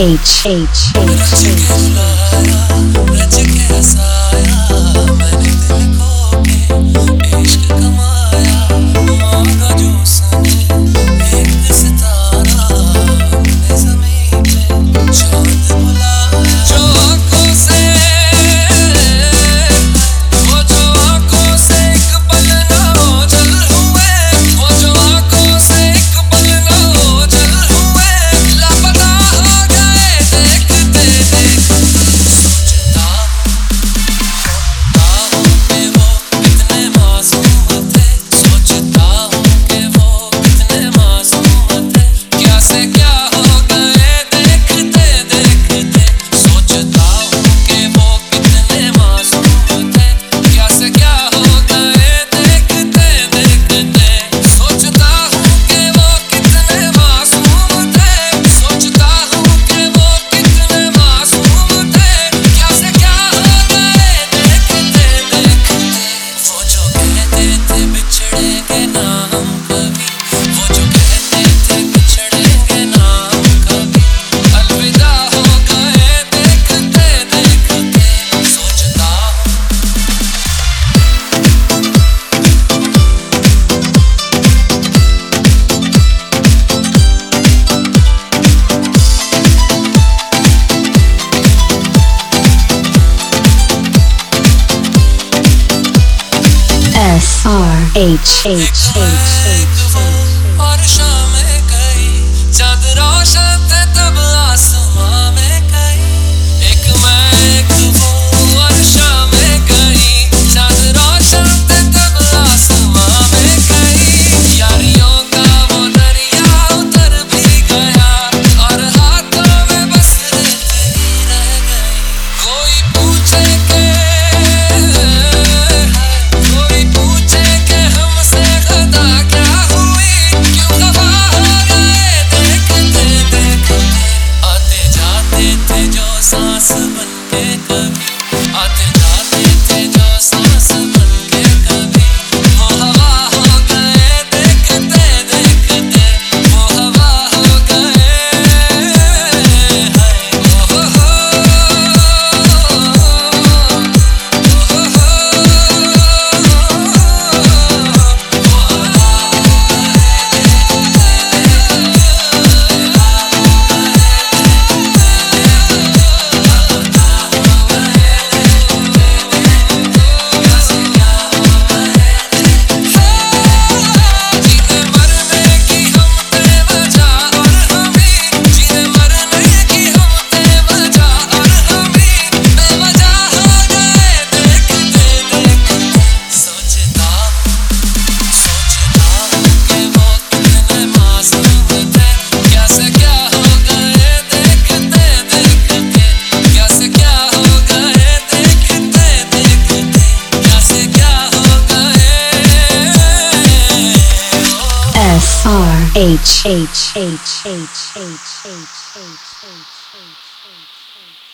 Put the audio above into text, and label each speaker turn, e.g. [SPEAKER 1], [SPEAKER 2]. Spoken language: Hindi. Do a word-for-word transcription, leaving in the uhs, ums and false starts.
[SPEAKER 1] H H
[SPEAKER 2] रच के रुलाया, रच के हंसाया, मैंने दिल खो के इश्क कमाया। मांगा जो उसने एक सितारा, हमने ज़मीं पे चांद बुलाया। जो आँखों से, वो जो आँखों से एक पल ना ओझल हुए, वो जो आँखों से एक पल ना ओझल हुए, लापता हो गए देखते देखते। सोचता हूँ कि वो कितने मासूम थे, सोचता हूँ कि वो कितने मासूम थे, क्या से क्या हो गए देखते देखते। सोचता हूँ कि वो कितने मासूम थे, क्या से क्या हो गए देखते देखते। सोचता हूँ कि वो कितने मासूम थे, सोचता हूँ कि वो कितने मासूम थे, क्या से क्या हो गए देखते देखते। वो जो कहते थे बिछड़ेंगे ना हम कभी, वो जो कहते थे बिछड़ेंगे ना हम कभी, अलविदा हो गए देखते देखते। सोचता हूँ
[SPEAKER 1] S R H H H
[SPEAKER 2] और शाम गई, चाँद रोशन थे तब आसमां में गई। एक मैं एक वो और शाम गई, चाँद रोशन थे तब आसमां में गई। यारियों का वो दरिया उतर भी गया, और हाथों में बस रेत ही रह गई। कोई पूछे के कोई पूछे के हमसे खता क्या हुई, क्यों खफा हो गए देखते देखते। आते जाते थे जो सांस बनके कभी, आते जाते थे जो सांस बनके कभी, वो हवा हो गए देखते देखते। वो हवा हो गए हाय ओ हो जीने मरने की हम थे वजह और हम ही, जीने मरने की हम थे वजह और हम ही, बेवजह हो गए देखते देखते। सोचता हूँ सोचता हूँ कि वो कितने मासूम थे, क्या से क्या हो गए देखते देखते। क्या से क्या हो गए देखते देखते, क्या से क्या हो गए।
[SPEAKER 1] S R H H H H H H H H H